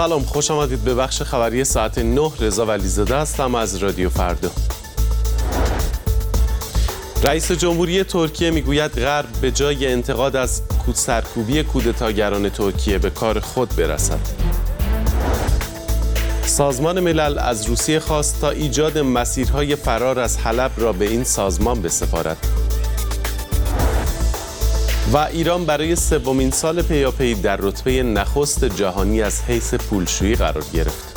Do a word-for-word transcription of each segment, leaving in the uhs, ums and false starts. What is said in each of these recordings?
سلام، خوش آمدید به بخش خبری ساعت نه. رضا ولیزاده هستم از رادیو فردا. رئیس جمهوری ترکیه میگوید غرب به جای انتقاد از سرکوبی کودتاگران ترکیه به کار خود برسد. سازمان ملل از روسیه خواست تا ایجاد مسیرهای فرار از حلب را به این سازمان بسپارد. و ایران برای سومین سال پیاپی در رتبه نخست جهانی از حیث پولشویی قرار گرفت.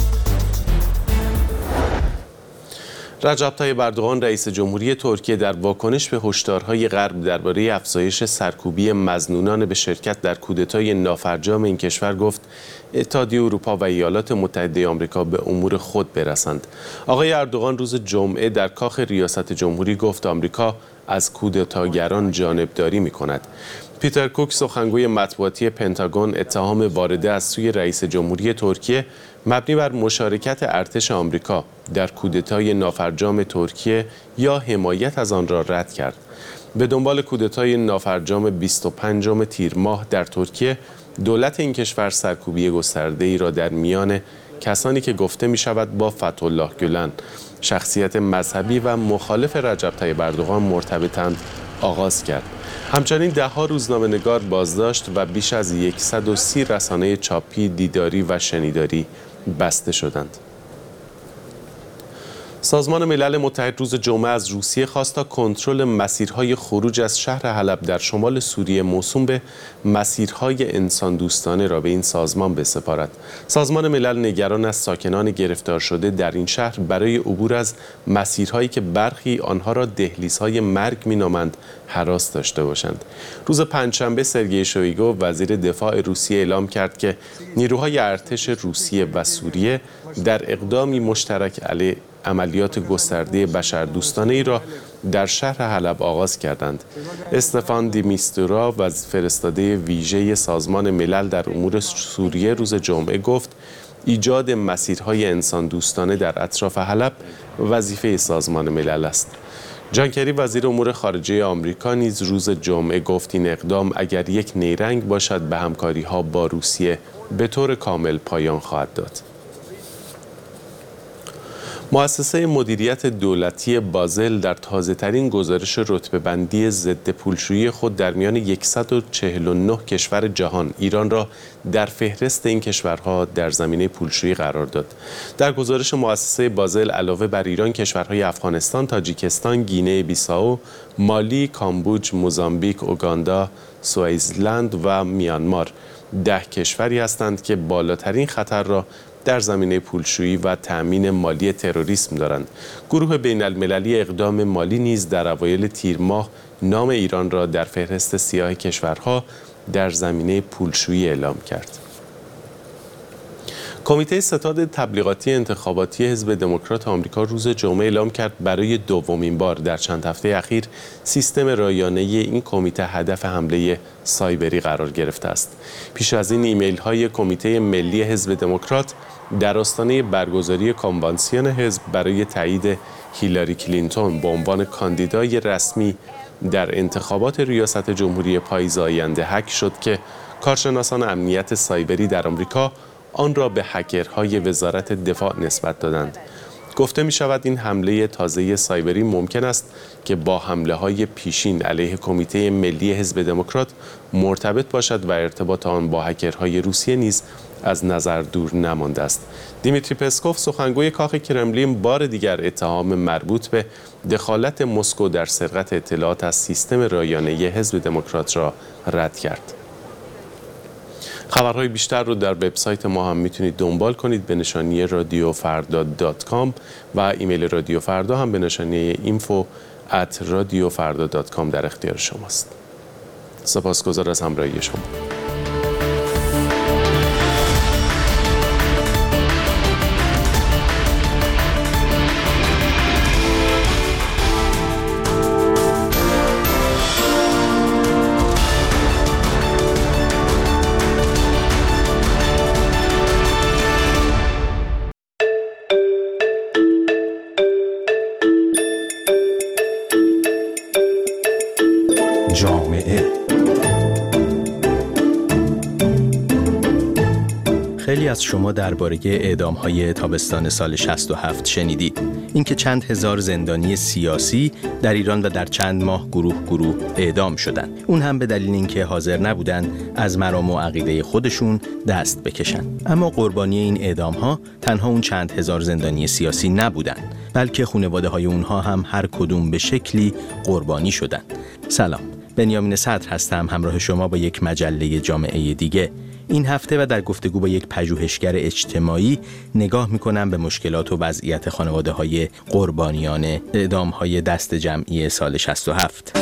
رجب طیب اردوغان رئیس جمهوری ترکیه در واکنش به هشدارهای غرب درباره افزایش سرکوبی مظنونان به شرکت در کودتای نافرجام این کشور گفت اتحادیه اروپا و ایالات متحده آمریکا به امور خود برسند. آقای اردوغان روز جمعه در کاخ ریاست جمهوری گفت آمریکا از کودتاگران جانبداری می‌کند. پیتر کوک سخنگوی مطبوعاتی پنتاگون اتهام وارده از سوی رئیس جمهوری ترکیه مبنی بر مشارکت ارتش آمریکا در کودتای نافرجام ترکیه یا حمایت از آن را رد کرد. به دنبال کودتای نافرجام بیست و پنجم تیر ماه در ترکیه، دولت این کشور سرکوبی گسترده‌ای را در میان کسانی که گفته می شود با فتح‌الله گولن، شخصیت مذهبی و مخالف رجب طیب اردوغان مرتبطند، آغاز کرد. همچنین ده ها روزنامه‌نگار بازداشت و بیش از صد و سی رسانه چاپی، دیداری و شنیداری بسته شدند. سازمان ملل متحد روز جمعه از روسیه خواست تا کنترل مسیرهای خروج از شهر حلب در شمال سوریه موسوم به مسیرهای انسان دوستانه را به این سازمان بسپارد. سازمان ملل نگران از ساکنان گرفتار شده در این شهر برای عبور از مسیرهایی که برخی آنها را دهلیزهای مرگ می‌نامند هراس داشته باشند. روز پنجشنبه سرگئی شویگو وزیر دفاع روسیه اعلام کرد که نیروهای ارتش روسیه و سوریه در اقدامی مشترک علیه عملیات گسترده بشردوستانه‌ای را در شهر حلب آغاز کردند. استفان دیمیستورا و فرستاده ویژه سازمان ملل در امور سوریه روز جمعه گفت ایجاد مسیرهای انسان دوستانه در اطراف حلب وظیفه سازمان ملل است. جان کری وزیر امور خارجه آمریکا نیز روز جمعه گفت این اقدام اگر یک نیرنگ باشد به همکاری‌ها با روسیه به طور کامل پایان خواهد داد. مؤسسه مدیریت دولتی بازل در تازه‌ترین گزارش رتبه‌بندی ضد پولشویی خود در میان صد و چهل و نه کشور جهان ایران را در فهرست این کشورها در زمینه پولشویی قرار داد. در گزارش مؤسسه بازل علاوه بر ایران، کشورهای افغانستان، تاجیکستان، گینه بیساو، مالی، کامبوج، موزامبیک، اوگاندا، سوئیسلند و میانمار ده کشوری هستند که بالاترین خطر را در زمینه پولشویی و تأمین مالی تروریسم دارند. گروه بین المللی اقدام مالی نیز در اوایل تیر ماه نام ایران را در فهرست سیاه کشورها در زمینه پولشویی اعلام کرد. کمیته ستاد تبلیغاتی انتخاباتی حزب دموکرات آمریکا روز جمعه اعلام کرد برای دومین بار در چند هفته اخیر سیستم رایانه این کمیته هدف حمله سایبری قرار گرفته است. پیش از این ایمیل های کمیته ملی حزب دموکرات در آستانه برگزاری کنوانسیون حزب برای تایید هیلاری کلینتون به عنوان کاندیدای رسمی در انتخابات ریاست جمهوری پاییز آینده هک شد که کارشناسان امنیت سایبری در آمریکا آن را به هکرهای وزارت دفاع نسبت دادند. گفته می شود این حمله تازه سایبری ممکن است که با حمله های پیشین علیه کمیته ملی حزب دموکرات مرتبط باشد و ارتباط آن با هکرهای روسیه نیز از نظر دور نمانده است. دیمیتری پسکوف سخنگوی کاخ کرملین بار دیگر اتهام مربوط به دخالت مسکو در سرقت اطلاعات از سیستم رایانه حزب دموکرات را رد کرد. خبرهای بیشتر رو در وبسایت ما هم میتونید دنبال کنید به نشانی رادیو فردا دات کام و ایمیل رادیو فردا هم به نشانی اینفو ات رادیو فردا دات کام در اختیار شماست. سپاسگزار از همراهی شما. جامعه خیلی از شما درباره اعدام‌های تابستان سال شصت و هفت شنیدید. اینکه چند هزار زندانی سیاسی در ایران و در چند ماه گروه گروه اعدام شدند. اون هم به دلیل اینکه حاضر نبودن از مرام و عقیده خودشون دست بکشن. اما قربانی این اعدام‌ها تنها اون چند هزار زندانی سیاسی نبودن، بلکه خانواده‌های اونها هم هر کدوم به شکلی قربانی شدن. سلام، بنیامین صدر هستم، همراه شما با یک مجله جامعه دیگه. این هفته و در گفتگو با یک پژوهشگر اجتماعی نگاه میکنم به مشکلات و وضعیت خانواده‌های قربانیان اعدام‌های دست جمعی سال شصت و هفت.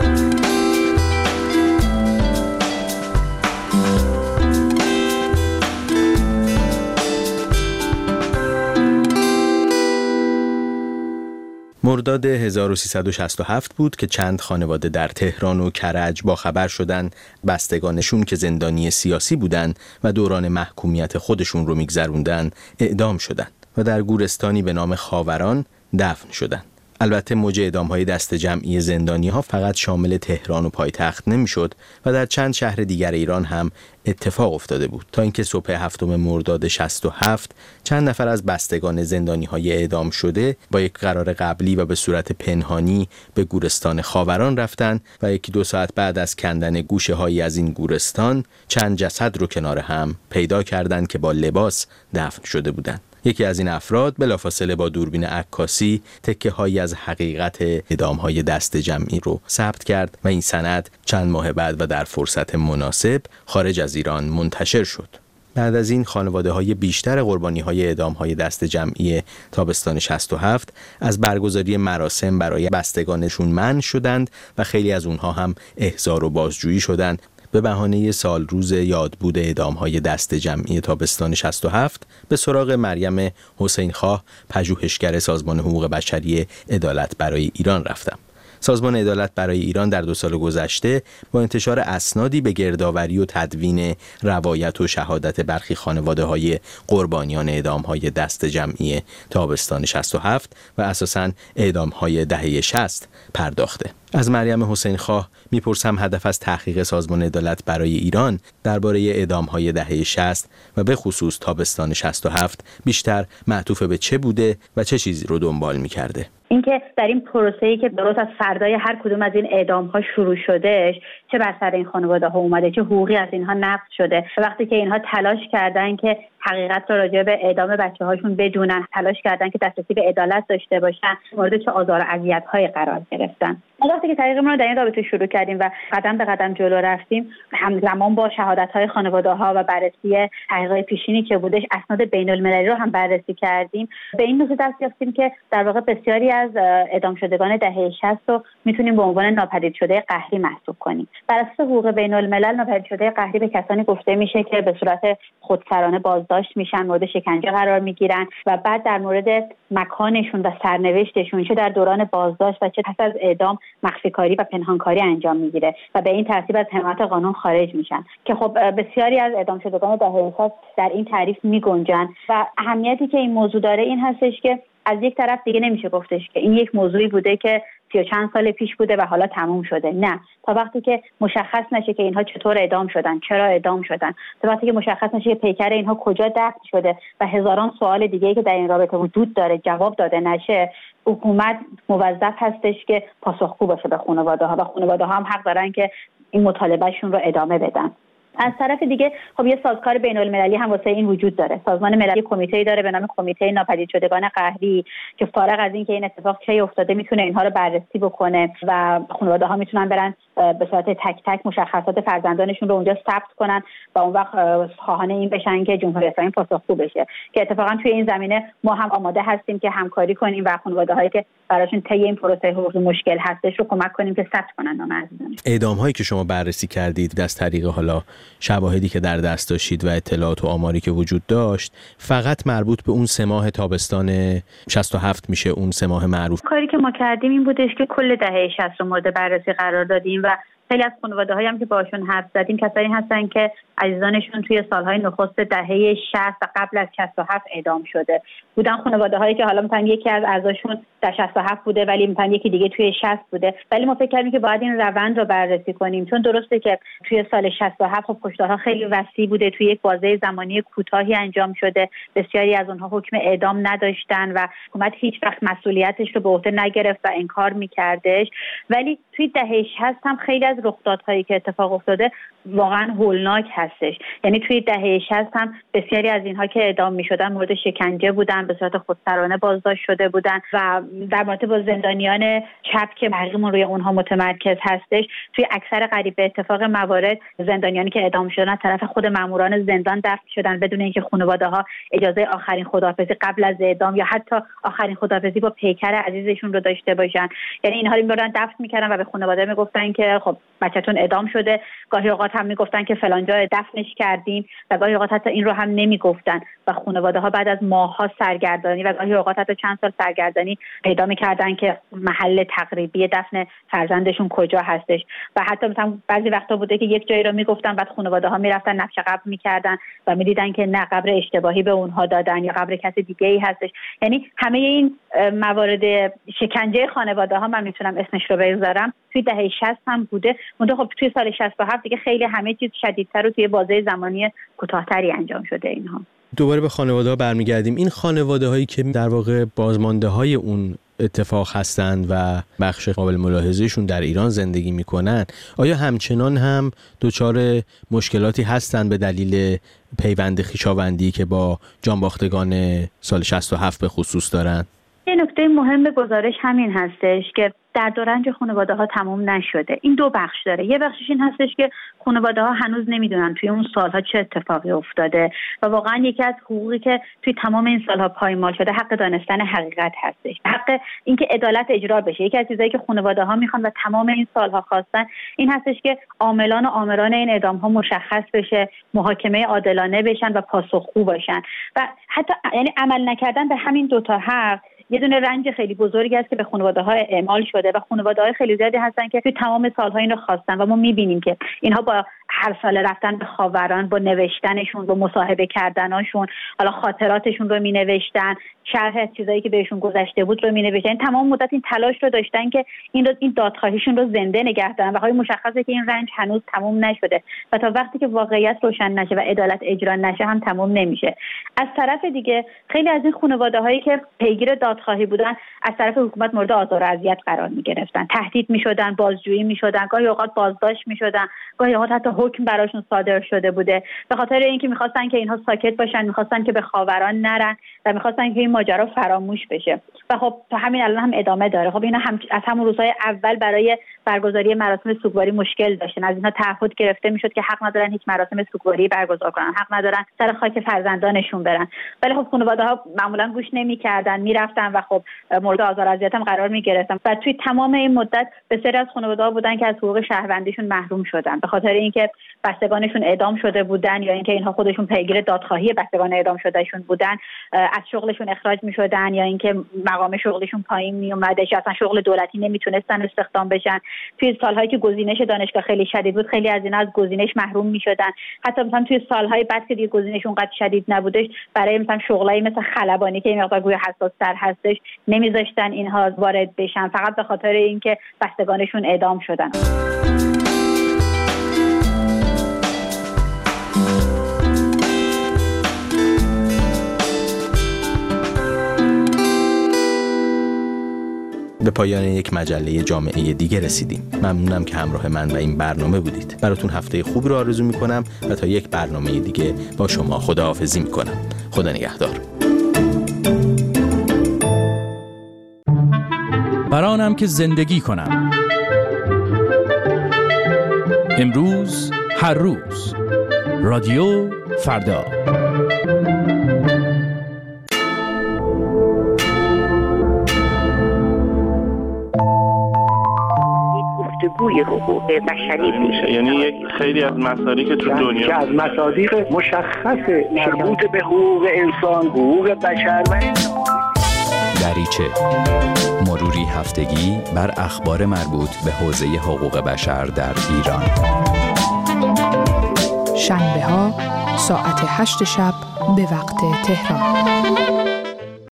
مرداد هزار و سیصد و شصت و هفت بود که چند خانواده در تهران و کرج با خبر شدن بستگانشون که زندانی سیاسی بودن و دوران محکومیت خودشون رو میگذروندن اعدام شدن و در گورستانی به نام خاوران دفن شدن. البته موج اعدام‌های دست جمعی زندانی‌ها فقط شامل تهران و پایتخت نمی‌شد و در چند شهر دیگر ایران هم اتفاق افتاده بود، تا اینکه صبح هفتم مرداد شصت و هفت چند نفر از بستگان زندانی‌های اعدام شده با یک قرار قبلی و به صورت پنهانی به گورستان خاوران رفتن و یکی دو ساعت بعد از کندن گوشه‌هایی از این گورستان چند جسد رو کنار هم پیدا کردند که با لباس دفن شده بودند. یکی از این افراد بلافاصله با دوربین عکاسی تکه هایی از حقیقت اعدام‌های دست جمعی رو ثبت کرد و این سند چند ماه بعد و در فرصت مناسب خارج از ایران منتشر شد. بعد از این خانواده‌های بیشتر قربانی‌های اعدام‌های دست جمعی تابستان شصت و هفت از برگزاری مراسم برای بستگانشون منع شدند و خیلی از اونها هم احضار و بازجویی شدند. به بهانه سال روز یادبود اعدام‌های دست جمعی تابستان شصت و هفت به سراغ مریم حسین خواه، پژوهشگر سازمان حقوق بشری عدالت برای ایران رفتم. سازمان عدالت برای ایران در دو سال گذشته با انتشار اسنادی به گردآوری و تدوین روایت و شهادت برخی خانواده‌های قربانیان اعدام‌های دست جمعی تابستان شصت و هفت و اساساً اعدام‌های دهه شصت پرداخته. از مریم حسین خواه میپرسم هدف از تحقیق سازمان عدالت برای ایران درباره اعدام‌های دهه شصت و به خصوص تابستان شصت و هفت بیشتر معطوف به چه بوده و چه چیزی رو دنبال می‌کرده. اینکه در این پروسه‌ای که درست از فردای هر کدوم از این اعدام‌ها شروع شدهش چه بر سر این خانواده‌ها اومده، چه حقوقی از اینها نقض شده. وقتی که اینها تلاش کردن که حقیقت رو راجع به اعدام بچه‌هاشون بدونن، تلاش کردن که دسترسی به عدالت داشته باشن، مورد چه آزار و اذیت‌های قرار گرفتن. ما وقتی که طریقمون رو در این رابطه شروع کردیم و قدم به قدم جلو رفتیم، همزمان با شهادت‌های خانواده‌ها و بررسی تحقیقات پیشینی که بودش، اسناد بین‌المللی رو هم بررسی کردیم. به این نکته دست یافتیم که در واقع بسیاری از اعدام شدگان دهه شصت رو میتونیم به عنوان ناپدید شده قهری محسوب کنیم. بر اساس حقوق بین‌الملل ناپدید شده قهری به کسانی گفته میشه که به صورت خودسرانه بازداشت میشن، مورد شکنجه قرار میگیرن و بعد در مورد مکانشون و سرنوشتشون چه در دوران بازداشت و چه پس از اعدام مخفی‌کاری و پنهانکاری انجام میگیره و به این ترتیب از حمایت قانون خارج میشن که خب بسیاری از اعدام شدگان دهه شصت در این تعریف میگنجن و اهمیتی که این موضوع داره این هستش که از یک طرف دیگه نمیشه گفتش که این یک موضوعی بوده که سی و چند سال پیش بوده و حالا تموم شده. نه، تا وقتی که مشخص نشه که اینها چطور اعدام شدن، چرا اعدام شدن، تا وقتی که مشخص نشه که پیکر اینها کجا دفن شده و هزاران سوال دیگه که در این رابطه وجود داره جواب داده نشه، حکومت موظف هستش که پاسخگو باشه به خانواده‌ها و خانواده‌ها هم حق دارن که این مطالبهشون رو ادامه بدن. از طرف دیگه خب یه سازکار بین‌المللی هم واسه این وجود داره. سازمان ملل کمیته‌ای داره به نام کمیته ناپدید شدگان قهری که فارغ از این که این اتفاق چه افتاده میتونه اینها رو بررسی بکنه و خانواده‌ها میتونن برن به صورت تک تک مشخصات فرزندانشون رو اونجا ثبت کنن و اون وقت خواهان این بشن که جمهوری اسلامی پاسخگو بشه. که اتفاقا توی این زمینه ما هم آماده هستیم که همکاری کنیم و خانواده‌هایی که براشون طی این پروسه حقوقی مشکل هستش رو کمک کنیم که ثبت کنن نام عزیزان. اعدام‌هایی که شما بررسی کردید از طریق حالا شواهدی که در دست داشتید و اطلاعات و آماری که وجود داشت فقط مربوط به اون سه ماه تابستان شصت و هفت میشه، اون سه ماه معروف؟ کاری که ما کردیم این بودش که کل دهه شصت رو مورد بررسی قرار دادیم و خیلی از خانواده‌هایی هم که باشون حرف زدیم کسایی هستن که عزیزانشون توی سالهای نخست دهه شصت و قبل از شصت و هفت اعدام شده بودن. خانواده‌هایی که حالا مثلا یکی از اعضاشون در شصت و هفت بوده ولی مثلا یکی دیگه توی شصت بوده، ولی ما فکر کردیم که باید این روند رو بررسی کنیم، چون درسته که توی سال شصت و هفت خب کشتارها خیلی وسیع بوده، توی یک بازه زمانی کوتاهی انجام شده، بسیاری از اونها حکم اعدام نداشتن و حکومت هیچ وقت مسئولیتش رو به عهده نگرفت و انکار می‌کردش. ولی توی دهه شصت هم خیلی از رخدادهایی که اتفاق افتاده واقعا هولناک هستش. یعنی توی دهه شصت هم بسیاری از اینها که اعدام می‌شدن مورد شکنجه بودن، به صورت خودسرانه بازداشت شده بودن و در مورد با زندانیان چپ که تحقیقمون روی اونها متمرکز هستش، توی اکثر قریب به اتفاق موارد زندانیانی که اعدام شدن از طرف خود ماموران زندان دفن شدن بدون اینکه خانواده‌ها اجازه آخرین خداحافظی قبل از اعدام یا حتی آخرین خداحافظی با پیکر عزیزشون رو داشته باشن. یعنی اینها رو می‌بردن دفن می‌کردن و به خانواده میگفتن که خب بچه‌تون اعدام شده. گاهی اوقات هم میگفتن که فلان جا دفنش کردیم و گاهی اوقات حتی این رو هم نمیگفتن و خانواده‌ها بعد از ماه‌ها سرگردانی و گاهی اوقات حتی چند سال سرگردانی پیدا می‌کردن که محل تقریبی دفن فرزندشون کجا هستش و حتی مثلا بعضی وقتا بوده که یک جایی رو میگفتن بعد خانواده‌ها میرفتن نقش قبر می‌کردن و می‌دیدن که نه، قبر اشتباهی به اونها دادن یا قبر کسی دیگه‌ای هستش. یعنی همه این موارد شکنجه خانواده‌ها من میتونم اسمش رو بذارم توی دهه شصت هم بوده. اون خب توی سال شصت و هفت دیگه خیلی همه چیز شدیدتر و توی بازه زمانی کوتاه‌تری انجام شده. اینها دوباره به خانواده‌ها برمیگردیم. این خانواده‌هایی که در واقع بازمانده‌های اون اتفاق هستند و بخش قابل ملاحظه‌شون در ایران زندگی میکنن، آیا همچنان هم دچار مشکلاتی هستند به دلیل پیوند خویشاوندی که با جانباختگان سال شصت و هفت به خصوص دارن؟ یه نکته مهم گزارش همین هستش که درد و رنج خانواده ها تمام نشده. این دو بخش داره. یه بخشش این هستش که خانواده ها هنوز نمیدونن توی اون سالها چه اتفاقی افتاده و واقعا یکی از حقوقی که توی تمام این سالها پایمال شده حق دانستن حقیقت هستش، حق اینکه عدالت اجرا بشه. یکی از چیزایی که خانواده ها میخوان و تمام این سالها خواستن این هستش که عاملان و آمران این اعدام ها مشخص بشه، محاکمه عادلانه بشن و پاسخگو باشن و حتی یعنی عمل نکردن به همین دوتا حق یه دونه رنج خیلی بزرگی است که به خانواده‌ها اعمال شده و خانواده‌های خیلی زیادی هستن که توی تمام سال‌ها اینو خواستن و ما می‌بینیم که اینها با هر سال رفتن به خاوران، با نوشتنشون، با مصاحبه کردناشون، حالا خاطراتشون رو می‌نوشتن، شرح چیزایی که بهشون گذشته بود رو می‌نوشتن. تمام مدت این تلاش رو داشتن که این رو این دادخواهیشون رو زنده نگه دارن و خیلی مشخصه که این رنج هنوز تموم نشده و تا وقتی که واقعیت روشن نشه و عدالت اجرا نشه هم تموم نمیشه. از طرف دیگه خیلی از این خانواده‌هایی که پیگیر دادخواهی بودن از طرف حکومت مورد آزار و اذیت قرار می‌گرفتن، تهدید می‌شدن، بازجویی می‌شدن، گاهی اوقات بازداشت می‌شدن، گاهی اوقات حتی حکم براشون صادر شده بوده به خاطر اینکه می‌خواستن که اینها ساکت باشن، می‌خواستن که به خاوران نرن و می‌خواستن که این ماجرا فراموش بشه و خب تا همین الان هم ادامه داره. خب اینا هم از همون روزهای اول برای برگزاری مراسم سوگواری مشکل داشتن. از اینها تعهد گرفته میشد که حق ندارن هیچ مراسم سوگواری برگزار کنن، حق ندارن سر خاک فرزندانشون برن، ولی خب خانواده‌ها معمولا گوش نمی‌کردن، میرفتن و خب مورد آزار و اذیت هم قرار می‌گرفتن و توی تمام این مدت بسیاری از خانواده‌ها بودن که از حقوق شهروندیشون محروم شدن به خاطر اینکه بستگانشون اعدام شده بودن یا اینکه اینها خودشون پیگیر دادخواهی بستگان اعدام شدهشون بودن، از شغلشون اخراج می‌شدن یا اینکه مقام شغلشون پایین میومد، اصلا شغل دولتی نمیتونستن استخدام بشن. توی سال‌هایی که گزینش دانشگاه خیلی شدید بود خیلی از اینا از گزینش محروم می‌شدن. حتی مثلا توی سال‌های بعد که دیگه گزینش اونقدر شدید نبودش برای مثلا شغلایی مثل خلبانی که این مقدار گویا حساس‌تر هستش نمیذاشتن اینها وارد بشن فقط به خاطر اینکه بستگانشون اعدام شدن. به پایان یک مجله جامعه دیگه رسیدیم. ممنونم که همراه من و این برنامه بودید. براتون هفته خوب رو آرزو میکنم و تا یک برنامه دیگه با شما خداحافظی میکنم. خدا نگهدار. برانم که زندگی کنم. امروز هر روز. رادیو فردا. گفتگوی حقوق بشری میشه، یعنی یک خیلی از مسائلی که تو دنیا که از مصادیق مشخص مربوط به حقوق انسان، حقوق بشر و دریچه، مروری هفتگی بر اخبار مربوط به حوزه حقوق بشر در ایران. شنبه ها ساعت هشت شب به وقت تهران.